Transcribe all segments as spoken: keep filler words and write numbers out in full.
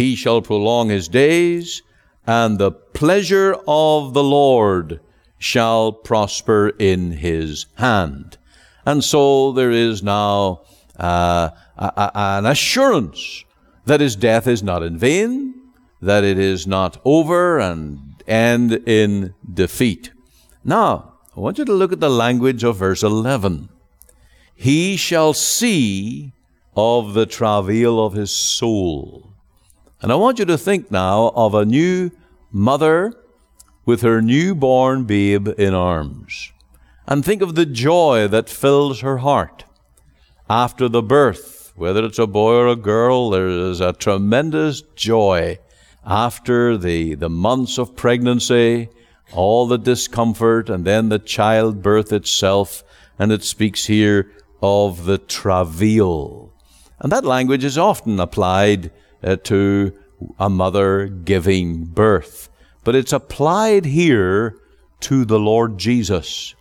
He shall prolong his days, and the pleasure of the Lord shall prosper in his hand. And so there is now uh, a, a, an assurance that his death is not in vain, that it is not over and end in defeat. Now, I want you to look at the language of verse eleven. He shall see of the travail of his soul. And I want you to think now of a new mother with her newborn babe in arms. And think of the joy that fills her heart after the birth. Whether it's a boy or a girl, there is a tremendous joy after the, the months of pregnancy, all the discomfort, and then the childbirth itself. And it speaks here of the travail. And that language is often applied uh, to a mother giving birth. But it's applied here to the Lord Jesus.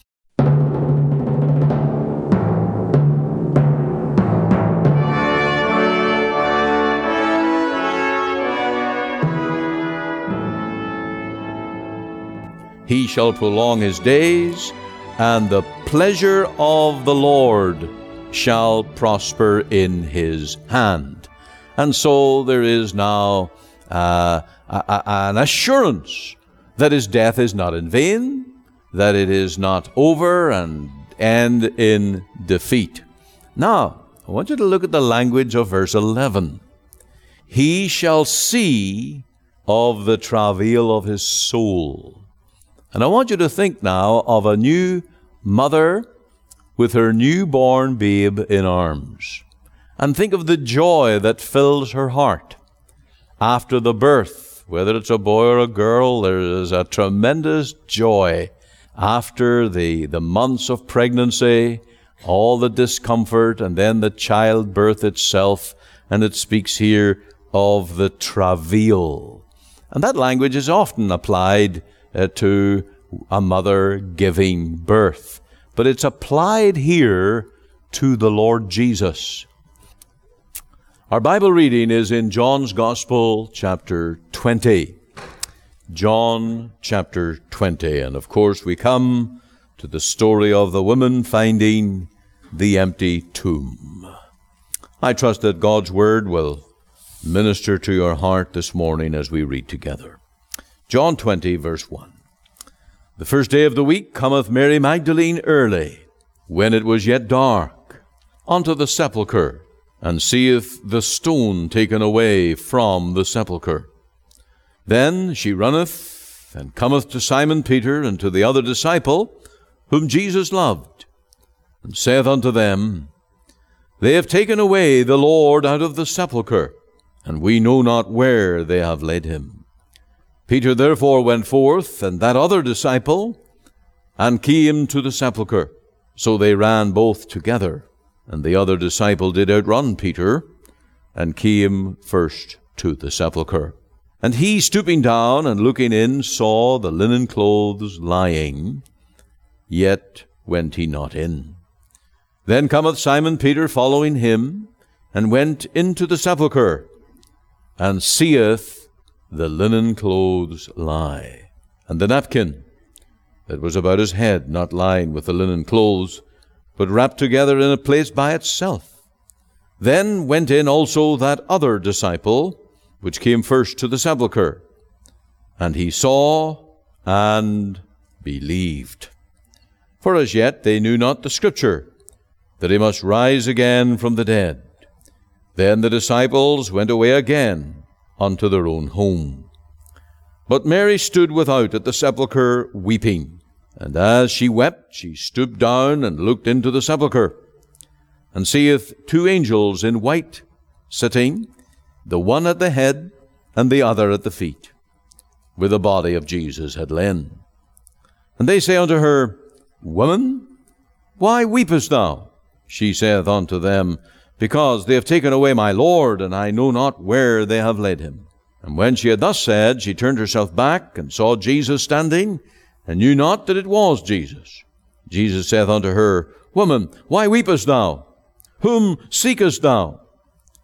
He shall prolong his days, and the pleasure of the Lord shall prosper in his hand. And so there is now uh, a, a, an assurance that his death is not in vain, that it is not over and end in defeat. Now, I want you to look at the language of verse eleven. He shall see of the travail of his soul. And I want you to think now of a new mother with her newborn babe in arms. And think of the joy that fills her heart after the birth. Whether it's a boy or a girl, there is a tremendous joy after the, the months of pregnancy, all the discomfort, and then the childbirth itself. And it speaks here of the travail. And that language is often applied uh, to a mother giving birth. But it's applied here to the Lord Jesus. Our Bible reading is in John's Gospel, chapter twenty. John, chapter twenty. And of course, we come to the story of the woman finding the empty tomb. I trust that God's Word will minister to your heart this morning as we read together. John twenty, verse one. The first day of the week cometh Mary Magdalene early, when it was yet dark, unto the sepulchre, and seeth the stone taken away from the sepulchre. Then she runneth, and cometh to Simon Peter, and to the other disciple, whom Jesus loved, and saith unto them, They have taken away the Lord out of the sepulchre, and we know not where they have laid him. Peter therefore went forth, and that other disciple, and came to the sepulchre. So they ran both together. And the other disciple did outrun Peter, and came first to the sepulchre. And he, stooping down and looking in, saw the linen clothes lying, yet went he not in. Then cometh Simon Peter following him, and went into the sepulchre, and seeth the linen clothes lie, and the napkin that was about his head not lying with the linen clothes, but wrapped together in a place by itself. Then went in also that other disciple, which came first to the sepulchre, and he saw and believed. For as yet they knew not the Scripture, that he must rise again from the dead. Then the disciples went away again unto their own home. But Mary stood without at the sepulchre weeping. And as she wept, she stooped down and looked into the sepulchre, and seeth two angels in white sitting, the one at the head and the other at the feet, where the body of Jesus had lain. And they say unto her, Woman, why weepest thou? She saith unto them, Because they have taken away my Lord, and I know not where they have laid him. And when she had thus said, she turned herself back, and saw Jesus standing, and knew not that it was Jesus. Jesus saith unto her, Woman, why weepest thou? Whom seekest thou?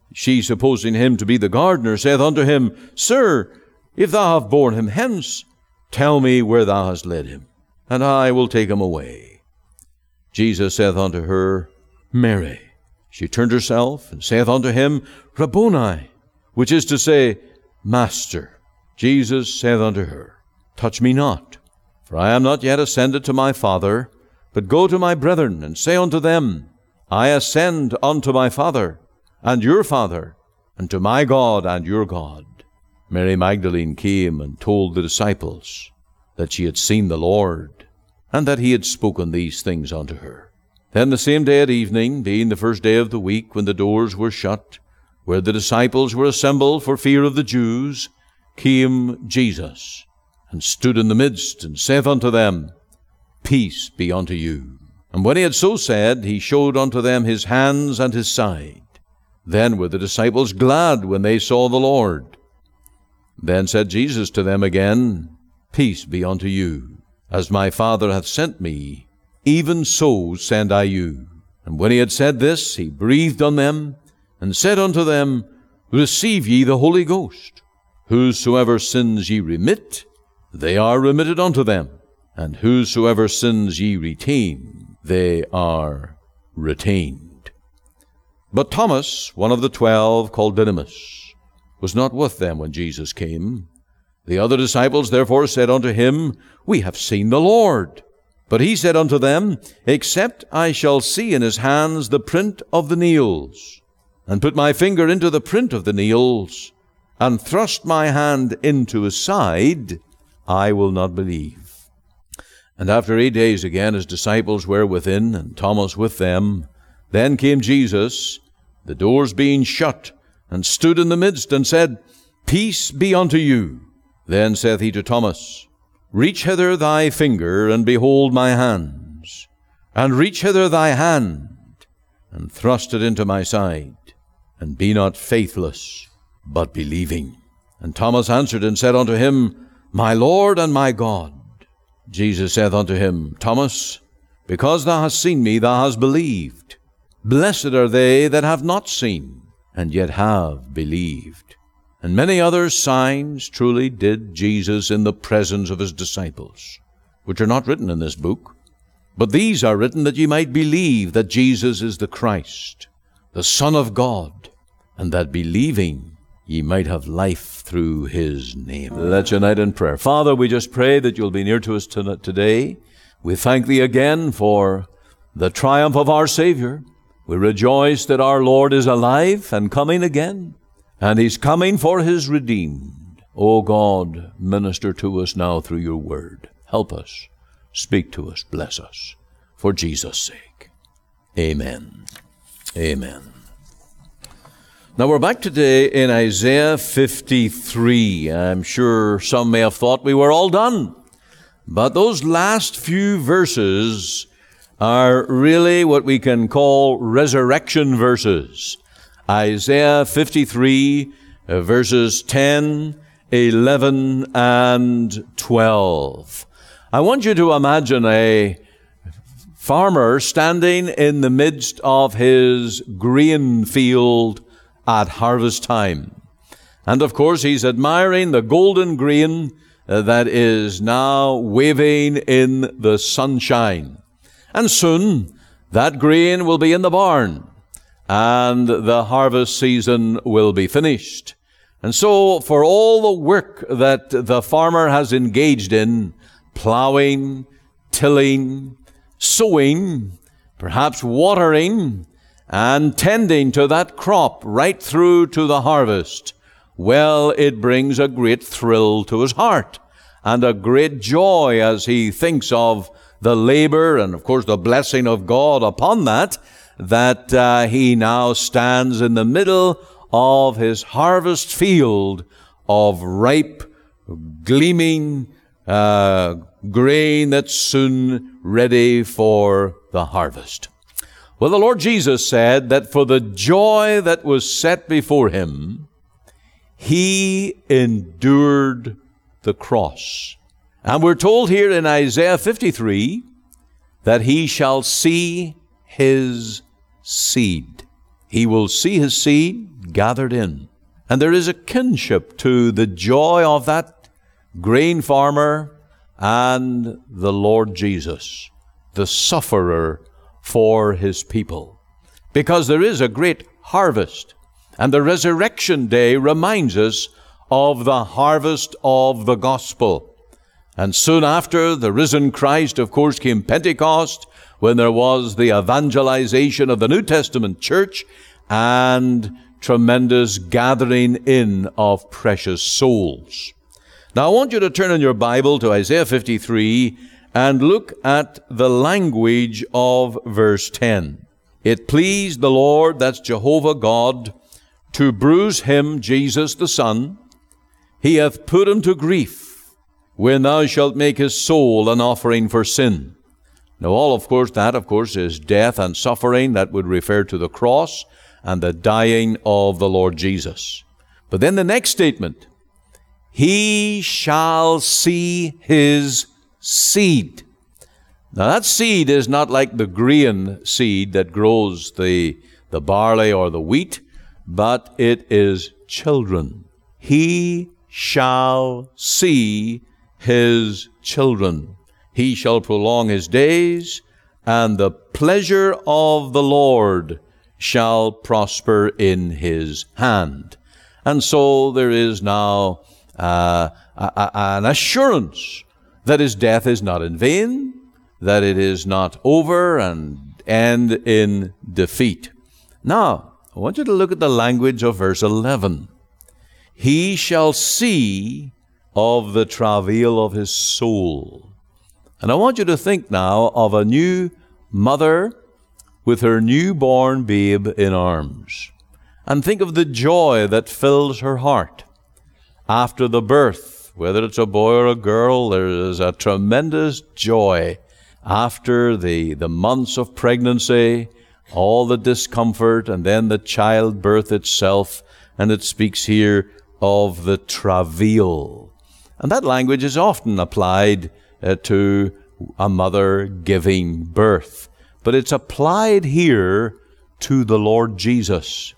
She, supposing him to be the gardener, saith unto him, Sir, if thou have borne him hence, tell me where thou hast laid him, and I will take him away. Jesus saith unto her, Mary. She turned herself, and saith unto him, Rabboni, which is to say, Master. Jesus saith unto her, Touch me not, for I am not yet ascended to my Father, but go to my brethren, and say unto them, I ascend unto my Father, and your Father, and to my God and your God. Mary Magdalene came and told the disciples that she had seen the Lord, and that he had spoken these things unto her. Then the same day at evening, being the first day of the week, when the doors were shut, where the disciples were assembled for fear of the Jews, came Jesus, and stood in the midst, and saith unto them, Peace be unto you. And when he had so said, he showed unto them his hands and his side. Then were the disciples glad when they saw the Lord. Then said Jesus to them again, Peace be unto you. As my Father hath sent me, even so send I you. And when he had said this, he breathed on them, and said unto them, Receive ye the Holy Ghost. Whosoever sins ye remit, they are remitted unto them. And whosoever sins ye retain, they are retained. But Thomas, one of the twelve, called Didymus, was not with them when Jesus came. The other disciples therefore said unto him, We have seen the Lord. But he said unto them, Except I shall see in his hands the print of the nails, and put my finger into the print of the nails, and thrust my hand into his side, I will not believe. And after eight days again his disciples were within, and Thomas with them. Then came Jesus, the doors being shut, and stood in the midst, and said, Peace be unto you. Then saith he to Thomas, Reach hither thy finger, and behold my hands, and reach hither thy hand, and thrust it into my side, and be not faithless, but believing. And Thomas answered and said unto him, My Lord and my God. Jesus saith unto him, Thomas, because thou hast seen me, thou hast believed. Blessed are they that have not seen, and yet have believed. And many other signs truly did Jesus in the presence of his disciples, which are not written in this book. But these are written that ye might believe that Jesus is the Christ, the Son of God, and that believing ye might have life through his name. Let's unite in prayer. Father, we just pray that you'll be near to us today. We thank thee again for the triumph of our Savior. We rejoice that our Lord is alive and coming again, and he's coming for his redeemed. O God, minister to us now through your word. Help us. Speak to us. Bless us. For Jesus' sake. Amen. Amen. Now we're back today in Isaiah fifty-three. I'm sure some may have thought we were all done. But those last few verses are really what we can call resurrection verses. Isaiah fifty-three, uh, verses ten, eleven, and twelve. I want you to imagine a farmer standing in the midst of his grain field at harvest time. And of course, he's admiring the golden grain uh, that is now waving in the sunshine. And soon, that grain will be in the barn, and the harvest season will be finished. And so, for all the work that the farmer has engaged in, plowing, tilling, sowing, perhaps watering, and tending to that crop right through to the harvest, well, it brings a great thrill to his heart and a great joy as he thinks of the labor and, of course, the blessing of God upon that, that uh, he now stands in the middle of his harvest field of ripe, gleaming uh, grain that's soon ready for the harvest. Well, the Lord Jesus said that for the joy that was set before him, he endured the cross. And we're told here in Isaiah fifty-three that he shall see his seed. He will see his seed gathered in. And there is a kinship to the joy of that grain farmer and the Lord Jesus, the sufferer for his people. Because there is a great harvest, and the resurrection day reminds us of the harvest of the gospel. And soon after the risen Christ, of course, came Pentecost, when there was the evangelization of the New Testament church and tremendous gathering in of precious souls. Now I want you to turn in your Bible to Isaiah fifty-three and look at the language of verse ten. It pleased the Lord, that's Jehovah God, to bruise him, Jesus the Son. He hath put him to grief, when thou shalt make his soul an offering for sin. Now all, of course, that, of course, is death and suffering. That would refer to the cross and the dying of the Lord Jesus. But then the next statement, he shall see his seed. Now that seed is not like the grain seed that grows the, the barley or the wheat, but it is children. He shall see his children. He shall prolong his days, and the pleasure of the Lord shall prosper in his hand. And so there is now uh, a, a, an assurance that his death is not in vain, that it is not over and end in defeat. Now, I want you to look at the language of verse eleven. He shall see of the travail of his soul. And I want you to think now of a new mother with her newborn babe in arms. And think of the joy that fills her heart after the birth. Whether it's a boy or a girl, there is a tremendous joy after the, the months of pregnancy, all the discomfort, and then the childbirth itself. And it speaks here of the travail. And that language is often applied uh, to a mother giving birth. But it's applied here to the Lord Jesus.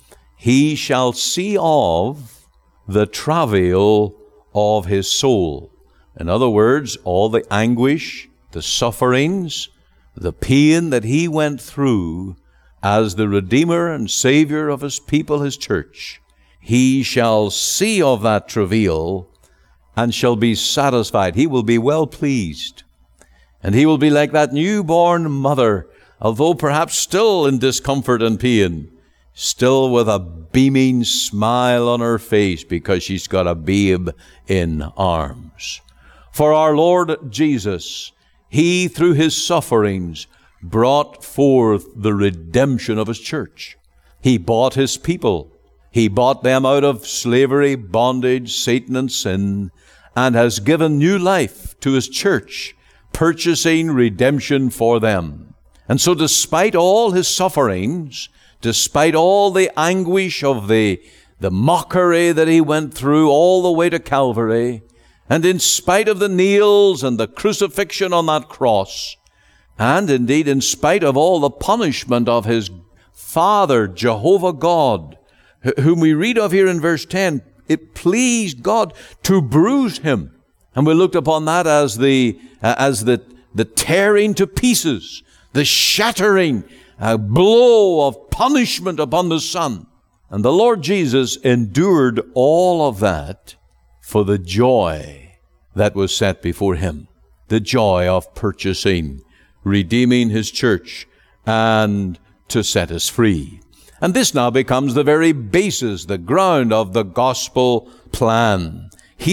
He shall see of the travail of his soul. In other words, all the anguish, the sufferings, the pain that he went through as the Redeemer and Savior of his people, his church. He shall see of that travail and shall be satisfied. He will be well pleased. And he will be like that newborn mother, although perhaps still in discomfort and pain, still with a beaming smile on her face because she's got a babe in arms. For our Lord Jesus, he through his sufferings brought forth the redemption of his church. He bought his people. He bought them out of slavery, bondage, Satan, and sin, and has given new life to his church, purchasing redemption for them. And so despite all his sufferings, despite all the anguish of the, the mockery that he went through all the way to Calvary, and in spite of the nails and the crucifixion on that cross, and indeed in spite of all the punishment of his Father, Jehovah God, whom we read of here in verse ten, it pleased God to bruise him. And we looked upon that as the uh, as the, the tearing to pieces, the shattering uh, blow of punishment upon the Son. And the Lord Jesus endured all of that for the joy that was set before him, the joy of purchasing, redeeming his church, and to set us free. And this now becomes the very basis, the ground of the gospel plan.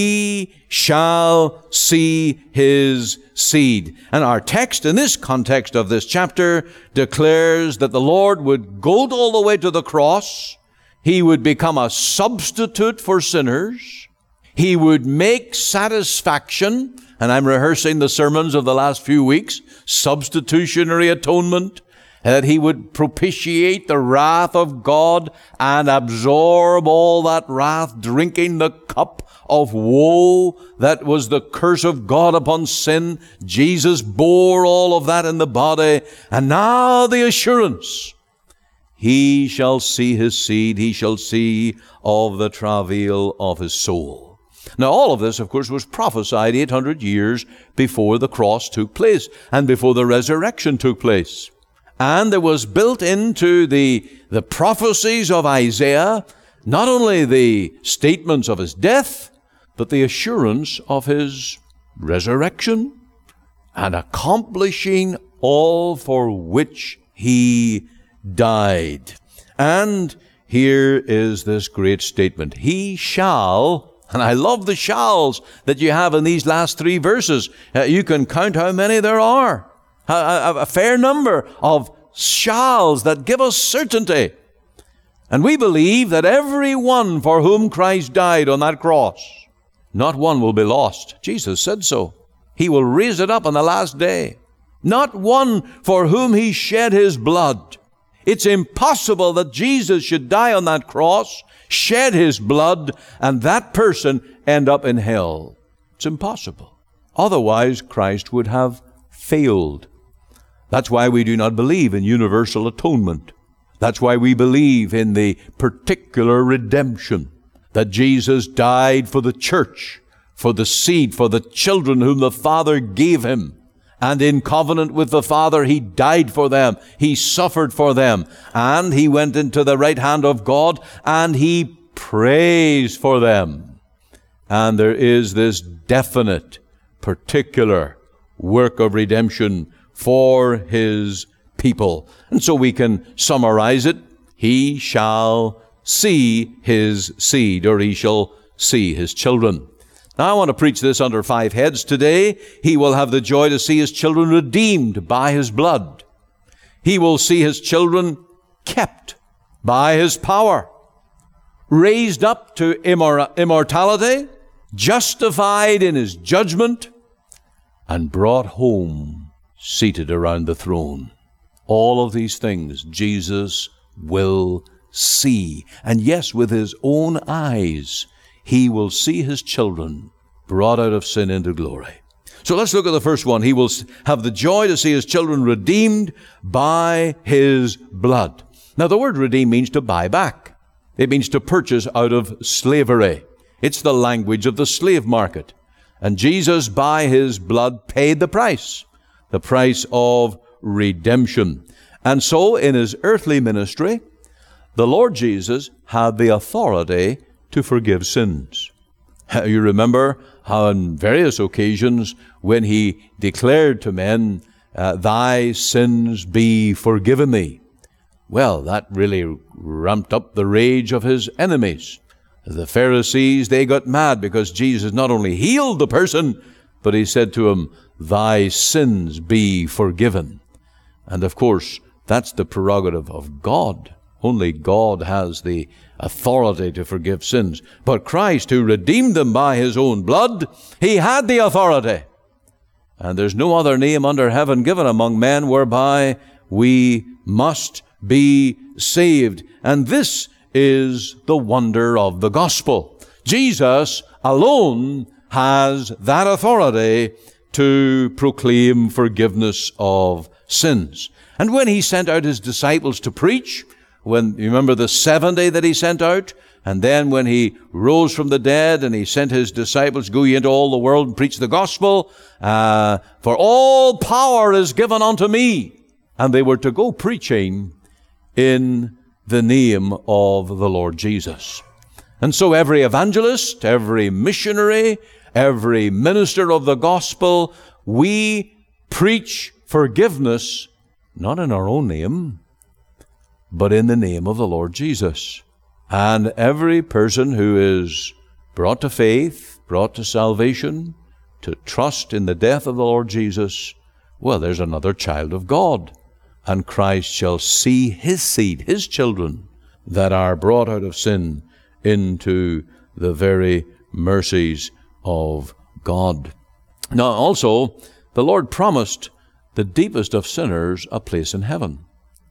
He shall see his seed. And our text in this context of this chapter declares that the Lord would go all the way to the cross. He would become a substitute for sinners. He would make satisfaction, and I'm rehearsing the sermons of the last few weeks, substitutionary atonement, that he would propitiate the wrath of God and absorb all that wrath, drinking the cup of woe that was the curse of God upon sin. Jesus bore all of that in the body. And now the assurance, he shall see his seed, he shall see of the travail of his soul. Now all of this, of course, was prophesied eight hundred years before the cross took place and before the resurrection took place. And there was built into the, the prophecies of Isaiah not only the statements of his death, but the assurance of his resurrection and accomplishing all for which he died. And here is this great statement. He shall, and I love the shalls that you have in these last three verses. Uh, you can count how many there are. A, a, a fair number of shalls that give us certainty. And we believe that every one for whom Christ died on that cross, not one will be lost. Jesus said so. He will raise it up on the last day. Not one for whom he shed his blood. It's impossible that Jesus should die on that cross, shed his blood, and that person end up in hell. It's impossible. Otherwise, Christ would have failed. That's why we do not believe in universal atonement. That's why we believe in the particular redemption, that Jesus died for the church, for the seed, for the children whom the Father gave him. And in covenant with the Father, he died for them. He suffered for them. And he went into the right hand of God, and he prays for them. And there is this definite, particular work of redemption for his people. And so we can summarize it. He shall see his seed, or he shall see his children. Now I want to preach this under five heads today. He will have the joy to see his children redeemed by his blood. He will see his children kept by his power, raised up to immor- immortality, justified in his judgment, and brought home seated around the throne. All of these things Jesus will see. And yes, with his own eyes, he will see his children brought out of sin into glory. So let's look at the first one. He will have the joy to see his children redeemed by his blood. Now, the word redeem means to buy back. It means to purchase out of slavery. It's the language of the slave market. And Jesus, by his blood, paid the price, the price of redemption. And so, in his earthly ministry, the Lord Jesus had the authority to forgive sins. You remember how on various occasions when he declared to men, uh, thy sins be forgiven thee. Well, that really ramped up the rage of his enemies. The Pharisees, they got mad because Jesus not only healed the person, but he said to him, thy sins be forgiven. And of course, that's the prerogative of God. Only God has the authority to forgive sins. But Christ, who redeemed them by his own blood, he had the authority. And there's no other name under heaven given among men whereby we must be saved. And this is the wonder of the gospel. Jesus alone has that authority to proclaim forgiveness of sins. And when he sent out his disciples to preach, when you remember the seventy that he sent out, and then when he rose from the dead and he sent his disciples, go ye into all the world and preach the gospel, uh, for all power is given unto me. And they were to go preaching in the name of the Lord Jesus. And so every evangelist, every missionary, every minister of the gospel, we preach forgiveness, not in our own name, but in the name of the Lord Jesus. And every person who is brought to faith, brought to salvation, to trust in the death of the Lord Jesus, well, there's another child of God. And Christ shall see his seed, his children, that are brought out of sin into the very mercies of God. Now also, the Lord promised the deepest of sinners a place in heaven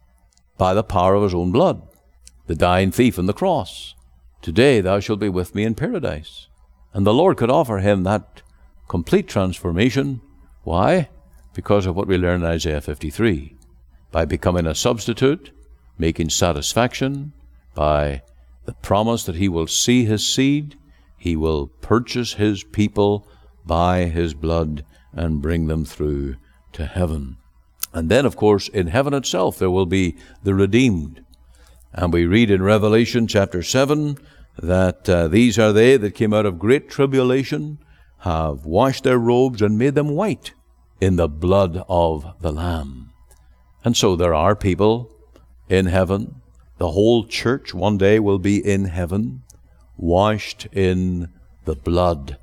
by the power of his own blood, the dying thief on the cross. Today thou shalt be with me in paradise. And the Lord could offer him that complete transformation. Why? Because of what we learn in Isaiah fifty-three. By becoming a substitute making satisfaction by the promise that he will see his seed, he will purchase his people by his blood and bring them through to heaven. And then, of course, in heaven itself, there will be the redeemed. And we read in Revelation chapter seven that uh, these are they that came out of great tribulation, have washed their robes and made them white in the blood of the Lamb. And so there are people in heaven. The whole church one day will be in heaven, washed in the blood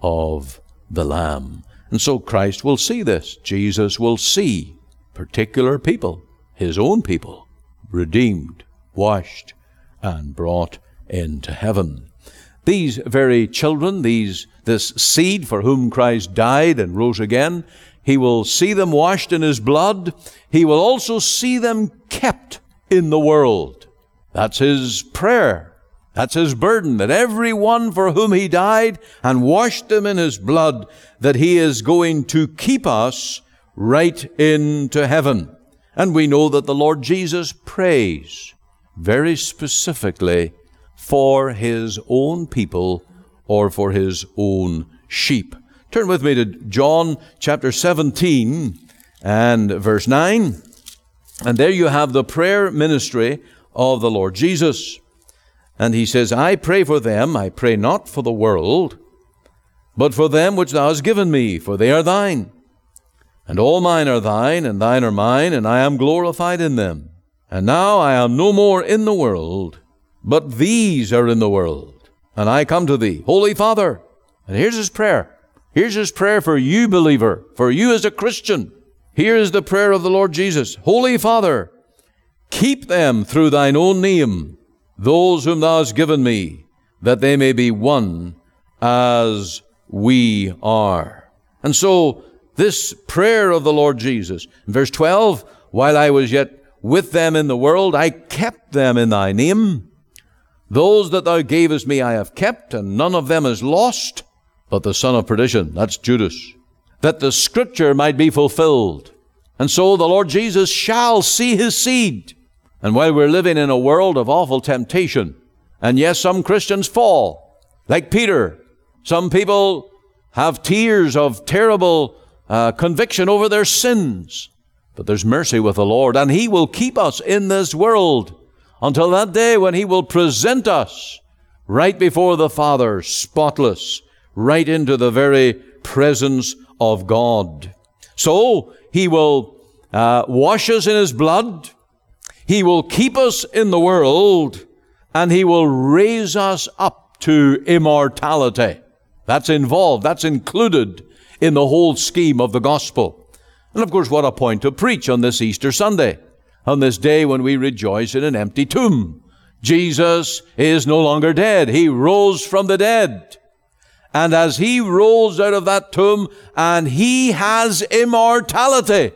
of the Lamb. And so Christ will see this. Jesus will see particular people, his own people, redeemed, washed, and brought into heaven. These very children, these this seed for whom Christ died and rose again, he will see them washed in his blood. He will also see them kept in the world. That's his prayer. That's his burden, that everyone for whom he died and washed them in his blood, that he is going to keep us right into heaven. And we know that the Lord Jesus prays very specifically for his own people or for his own sheep. Turn with me to John chapter seventeen and verse nine. And there you have the prayer ministry of the Lord Jesus. And he says, I pray for them, I pray not for the world, but for them which thou hast given me, for they are thine. And all mine are thine, and thine are mine, and I am glorified in them. And now I am no more in the world, but these are in the world, and I come to thee, Holy Father. And here's his prayer. Here's his prayer for you, believer, for you as a Christian. Here is the prayer of the Lord Jesus. Holy Father, keep them through thine own name, those whom thou hast given me, that they may be one as we are. And so this prayer of the Lord Jesus, in verse twelve, while I was yet with them in the world, I kept them in thy name. Those that thou gavest me I have kept, and none of them is lost, but the son of perdition, that's Judas, that the scripture might be fulfilled. And so the Lord Jesus shall see his seed. And while we're living in a world of awful temptation, and yes, some Christians fall, like Peter. Some people have tears of terrible uh, conviction over their sins. But there's mercy with the Lord, and he will keep us in this world until that day when he will present us right before the Father, spotless, right into the very presence of God. So he will uh, wash us in his blood. He will keep us in the world, and he will raise us up to immortality. That's involved. That's included in the whole scheme of the gospel. And of course, what a point to preach on this Easter Sunday, on this day when we rejoice in an empty tomb. Jesus is no longer dead. He rose from the dead. And as he rose out of that tomb, and he has immortality,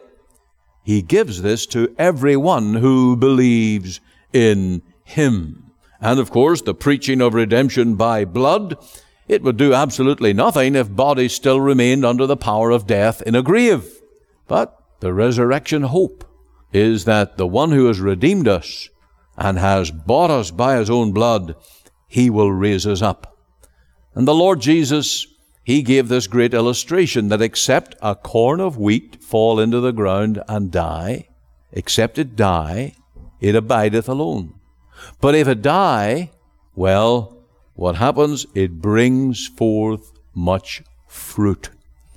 he gives this to everyone who believes in him. And of course, the preaching of redemption by blood, it would do absolutely nothing if bodies still remained under the power of death in a grave. But the resurrection hope is that the one who has redeemed us and has bought us by his own blood, he will raise us up. And the Lord Jesus, he gave this great illustration that except a corn of wheat fall into the ground and die, except it die, it abideth alone. But if it die, well, what happens? It brings forth much fruit.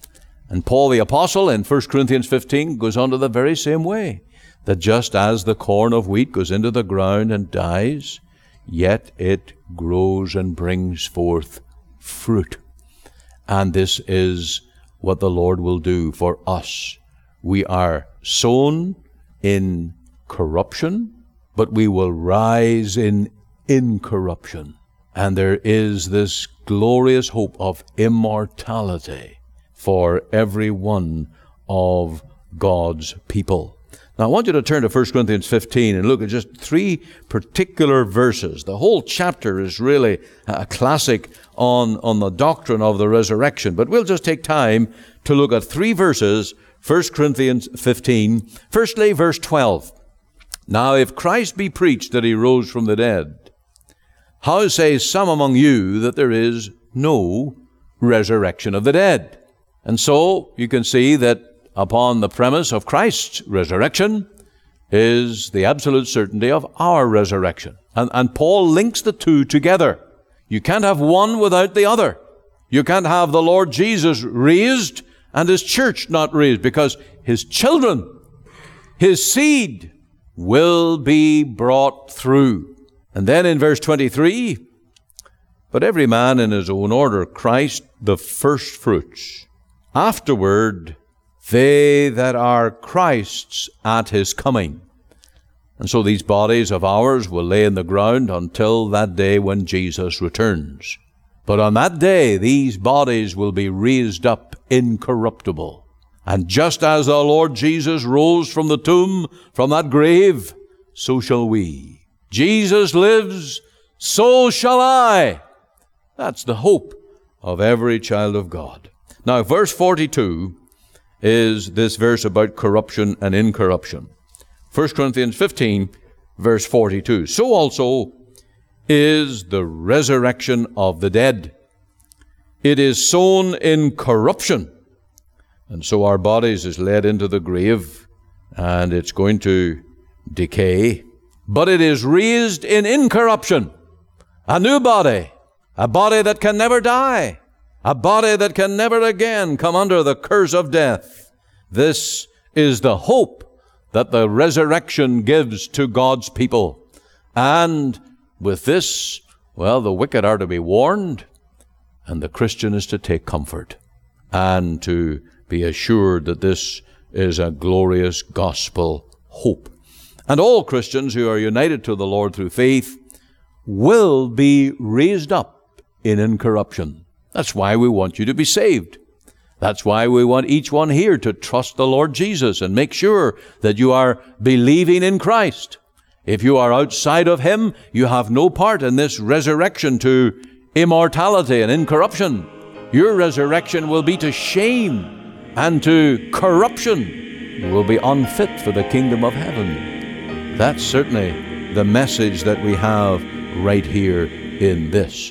And Paul the Apostle in First Corinthians fifteen goes on to the very same way, that just as the corn of wheat goes into the ground and dies, yet it grows and brings forth fruit. And this is what the Lord will do for us. We are sown in corruption, but we will rise in incorruption. And there is this glorious hope of immortality for every one of God's people. Now, I want you to turn to First Corinthians fifteen and look at just three particular verses. The whole chapter is really a classic on, on the doctrine of the resurrection, but we'll just take time to look at three verses, First Corinthians fifteen. Firstly, verse twelve. Now if Christ be preached that he rose from the dead, how say some among you that there is no resurrection of the dead? And so you can see that upon the premise of Christ's resurrection is the absolute certainty of our resurrection. And, and Paul links the two together. You can't have one without the other. You can't have the Lord Jesus raised and his church not raised, because his children, his seed, will be brought through. And then in verse twenty-three, but every man in his own order, Christ the first fruits. Afterward, they that are Christ's at his coming. And so these bodies of ours will lay in the ground until that day when Jesus returns. But on that day, these bodies will be raised up incorruptible. And just as the Lord Jesus rose from the tomb, from that grave, so shall we. Jesus lives, so shall I. That's the hope of every child of God. Now, verse forty-two is this verse about corruption and incorruption. First Corinthians fifteen, verse forty-two. So also is the resurrection of the dead. It is sown in corruption, and so our bodies is led into the grave, and it's going to decay. But it is raised in incorruption, a new body, a body that can never die, a body that can never again come under the curse of death. This is the hope that the resurrection gives to God's people. And with this, well, the wicked are to be warned, and the Christian is to take comfort and to be assured that this is a glorious gospel hope. And all Christians who are united to the Lord through faith will be raised up in incorruption. That's why we want you to be saved. That's why we want each one here to trust the Lord Jesus and make sure that you are believing in Christ. If you are outside of him, you have no part in this resurrection to immortality and incorruption. Your resurrection will be to shame and to corruption. You will be unfit for the kingdom of heaven. That's certainly the message that we have right here in this.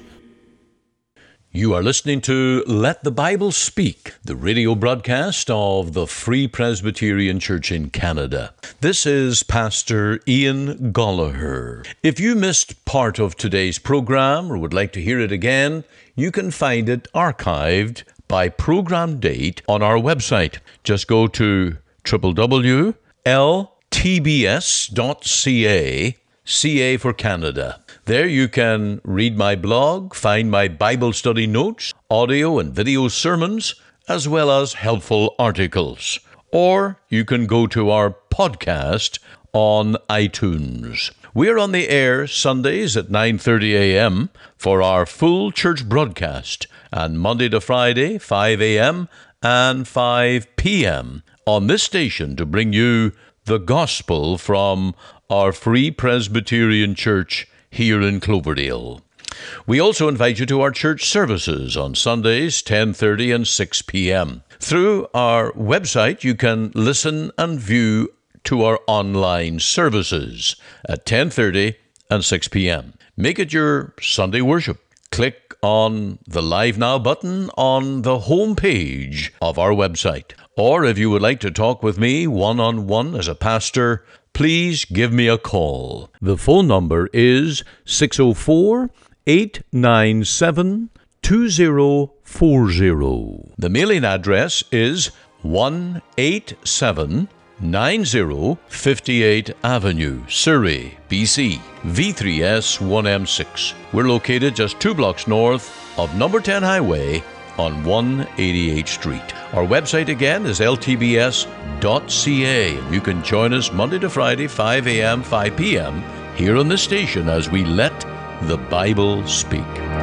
You are listening to Let the Bible Speak, the radio broadcast of the Free Presbyterian Church in Canada. This is Pastor Ian Gollaher. If you missed part of today's program or would like to hear it again, you can find it archived by program date on our website. Just go to w w w dot l t b s dot c a, C A for Canada. There you can read my blog, find my Bible study notes, audio and video sermons, as well as helpful articles. Or you can go to our podcast on iTunes. We're on the air Sundays at nine thirty a.m. for our full church broadcast, and Monday to Friday, five a.m. and five p.m. on this station to bring you the gospel from our Free Presbyterian Church here in Cloverdale. We also invite you to our church services on Sundays, ten thirty and six p.m. Through our website, you can listen and view to our online services at ten thirty and six p.m. Make it your Sunday worship. Click on the Live Now button on the home page of our website. Or if you would like to talk with me one-on-one as a pastor, please give me a call. The phone number is six oh four, eight nine seven, two oh four oh. The mailing address is one eighty-seven ninety fifty-eight Avenue, Surrey, B C, V three S one M six. We're located just two blocks north of number ten Highway on one eighty-eighth Street. Our website again is l t b s dot c a. You can join us Monday to Friday, five a.m., five p.m. here on the station as we let the Bible speak.